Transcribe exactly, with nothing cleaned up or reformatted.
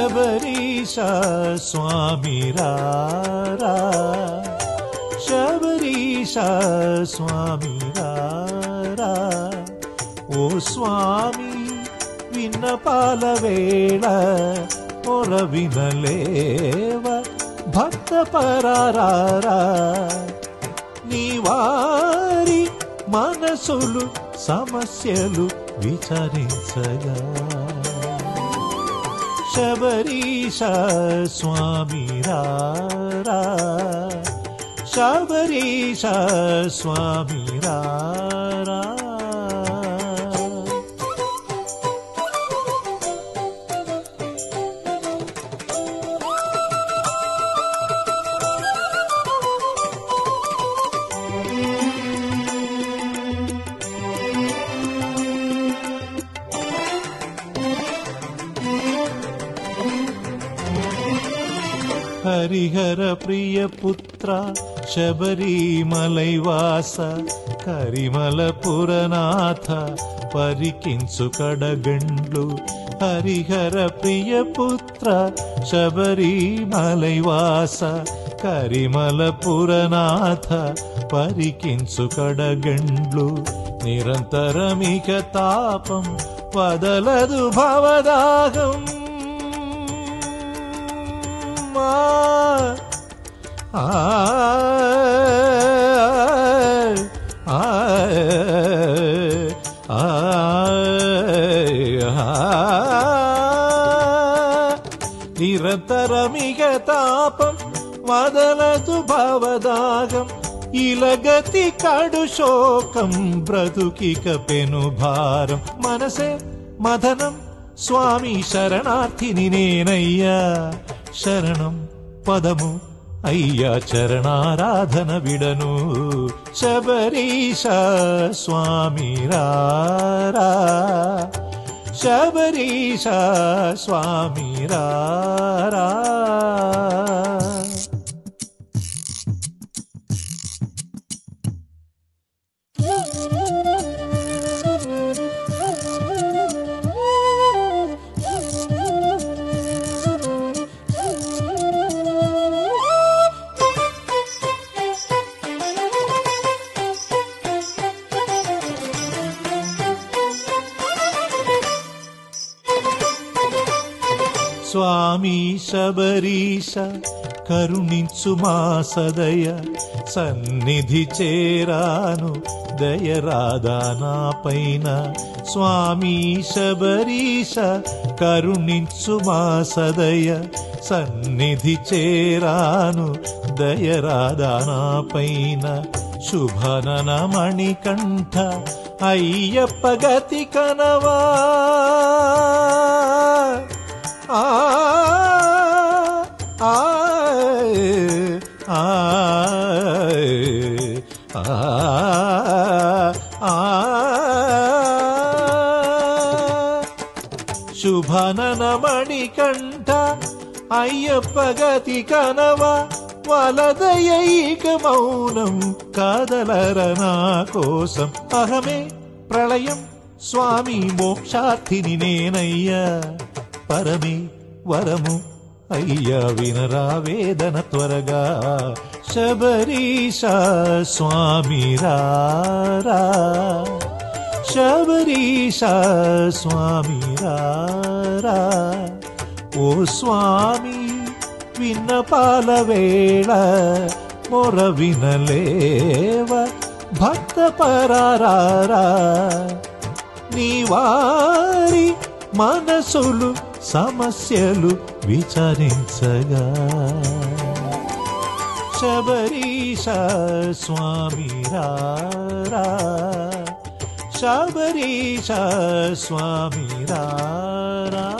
శబరీశ స్వామి రారా, శబరీశ స్వామి రారా. ఓ స్వామి విన్నపాల వేళ మొర వినలేవ భక్త పరారా. నీ వారి మనసులు సమస్యలు విచారించగా శబరీశ స్వామి రారా, శబరీశ స్వామి రారా. హరిహర ప్రియ పుత్ర శబరిమలైవాస, కరిమలపురనాథ పరికించు కడగండ్లు. హరిహర ప్రియ పుత్ర శబరిమలైవాస, కరిమలపురనాథ పరికించు కడగండ్లు. నిరంతరమిక తాపం వదలదు భవదాహం. ఆ నిరంతరమిగ తాపం వదలదు భవదాగం. ఇలగతి కడు శోకం బ్రతుకిక పెను భారం. మనసే మదనం స్వామి శరణార్థిని నేనయ్యా, శరణం పదము అయ్యా చరణారాధన విడను. శబరీశ స్వామి రారా, శబరీశ స్వామి రారా. స్వామి శబరీశ కరుణించు మా సదయ, సన్నిధి చేరాను దయరాదా నా పైన. స్వామి శబరీశ కరుణించు మా సదయ, సన్నిధి చేరాను దయరాదా నా పైన. శుభనన మణికంఠ అయ్యప్ప గతి కనవా. ఆ ఆ ఆ ఆ శుభనన మణికంఠ అయ్యప్ప గతి కనవ. వలదయైక మౌనం కాదలర నా కోసం. అహమే ప్రళయం స్వామి మోక్షార్థిని నేనయ్యా, పరమే వరము అయ్యా వినరా వేదన త్వరగా. శబరీశ స్వామి రారా, శబరీశ స్వామి రారా. ఓ స్వామి విన్నపాల వేళ మొర వినలేవ భక్త పరారా. నీ వారి మనసులు సమస్యలు విచారించగా శబరీశ స్వామి రారా, శబరీశ స్వామి రారా.